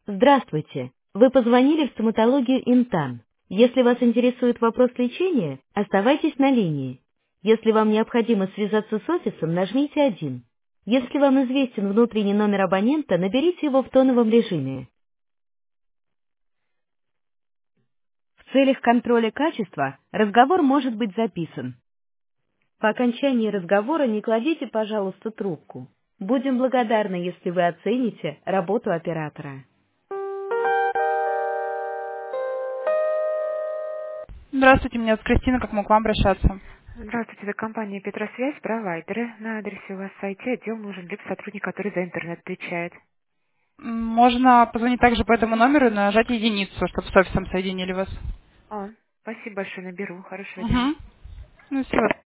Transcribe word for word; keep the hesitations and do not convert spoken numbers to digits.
Здравствуйте! Вы позвонили в стоматологию Интан. Если вас интересует вопрос лечения, оставайтесь на линии. Если вам необходимо связаться с офисом, нажмите один. Если вам известен внутренний номер абонента, наберите его в тоновом режиме. В целях контроля качества разговор может быть записан. По окончании разговора не кладите, пожалуйста, трубку. Будем благодарны, если вы оцените работу оператора. Здравствуйте, меня зовут Кристина, как могу к вам обращаться? Здравствуйте, это компания Петросвязь, провайдеры. На адресе у вас в сайте отдел нужен либо сотрудник, который за интернет отвечает. М, Можно позвонить также по этому номеру и нажать единицу, чтобы с офисом соединили вас. А, спасибо большое, наберу. Хорошего дня. Угу. Ну, всего